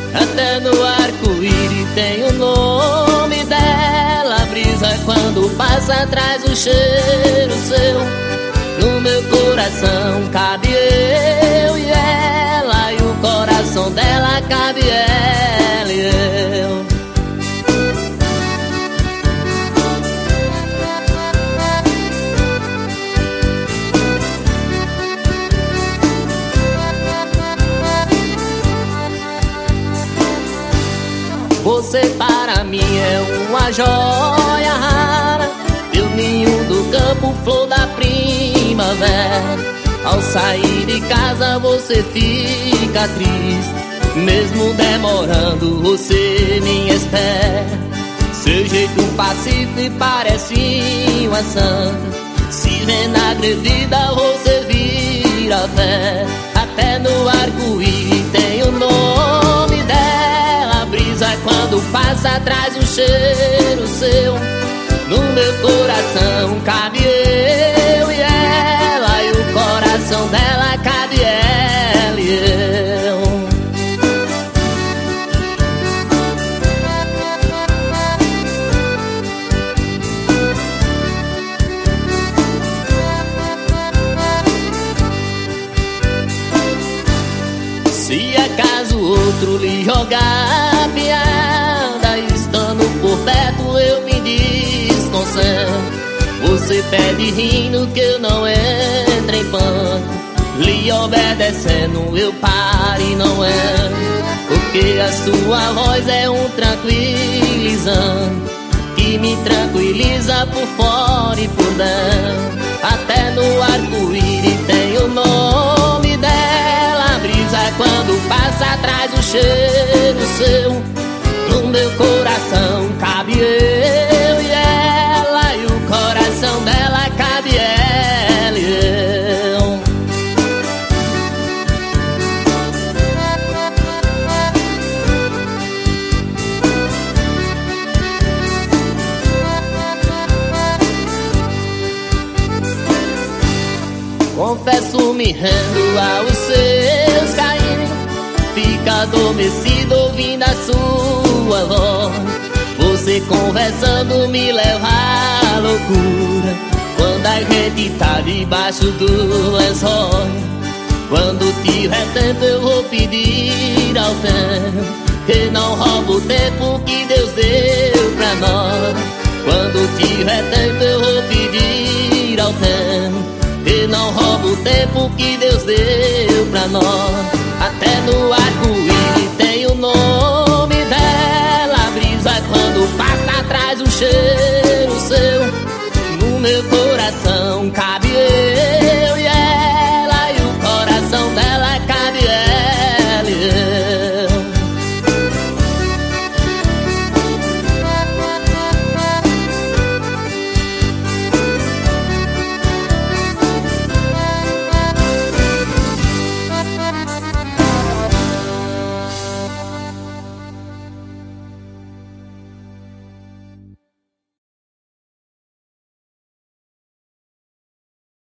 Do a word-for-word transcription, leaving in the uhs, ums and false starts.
Até no arco-íris tem o nome dela. A brisa quando passa traz o cheiro seu. No meu coração cabe eu e ela, e o coração dela cabe ela e eu. Você para mim é uma joia rara, meu ninho do campo, flor da primavera. Ao sair de casa você fica triste, mesmo demorando você me espera. Seu jeito pacífico parece uma santa, se vê na agredida você vira fé. Até no arco-íris tem o nome dela. A brisa quando passa traz um cheiro seu. No meu coração cabe eu e ela, e o coração dela cabe ela e eu. Se acaso outro lhe jogar piada, estando por perto eu me desconcentro. Você pede rindo que eu não entro em pânico, lhe obedecendo eu paro e não entro. Porque a sua voz é um tranquilizante, que me tranquiliza por fora e por dentro. Até no arco-íris tem o nome dela. A brisa quando passa traz o cheiro seu. No meu coração cabe eu e ela, e o coração dela cabe ela e eu. Confesso, me rendo aos seus carinhos, fica adormecido ouvindo a sua voz. Você conversando me leva à loucura, quando a gente tá debaixo do lençol. Quando tiver tempo eu vou pedir ao tempo que não rouba o tempo que Deus deu pra nós. Quando tiver tempo eu vou pedir ao tempo que não rouba o tempo que Deus deu pra nós. Até no